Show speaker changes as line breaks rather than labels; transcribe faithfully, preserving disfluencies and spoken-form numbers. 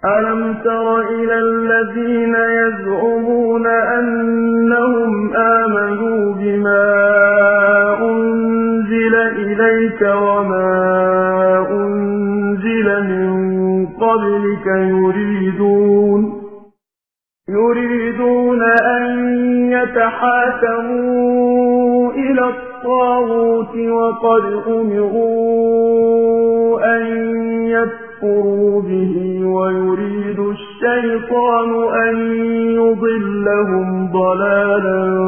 ألم تر إلى الذين يزعمون أنهم آمنوا بما أنزل إليك وما أنزل من قبلك يريدون يريدون أن يتحاكموا إلى الطاغوت وقد أمروا أن يكفروا به ويريد الشيطان أن يضلهم ضلالا